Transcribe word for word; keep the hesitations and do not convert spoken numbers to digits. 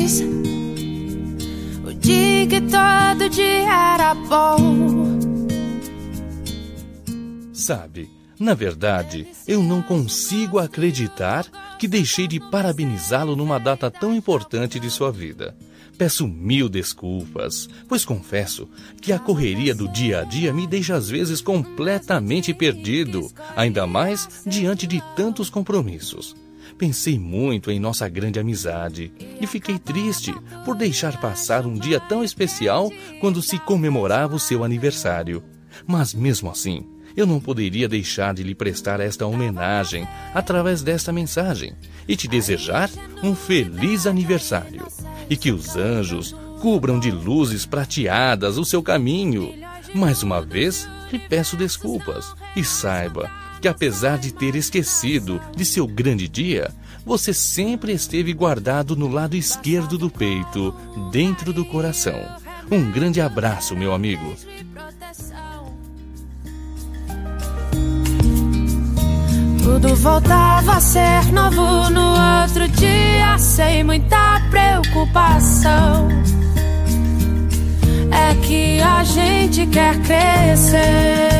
feliz. O dia que todo dia era bom. Sabe, na verdade, eu não consigo acreditar que deixei de parabenizá-lo numa data tão importante de sua vida. Peço mil desculpas, pois confesso que a correria do dia a dia me deixa às vezes completamente perdido, ainda mais diante de tantos compromissos. Pensei muito em nossa grande amizade e fiquei triste por deixar passar um dia tão especial quando se comemorava o seu aniversário. Mas mesmo assim, eu não poderia deixar de lhe prestar esta homenagem através desta mensagem e te desejar um feliz aniversário. E que os anjos cubram de luzes prateadas o seu caminho. Mais uma vez, lhe peço desculpas e saiba que apesar de ter esquecido de seu grande dia, você sempre esteve guardado no lado esquerdo do peito, dentro do coração. Um grande abraço, meu amigo. Tudo voltava a ser novo no outro dia, sem muita preocupação. É que a gente quer crescer.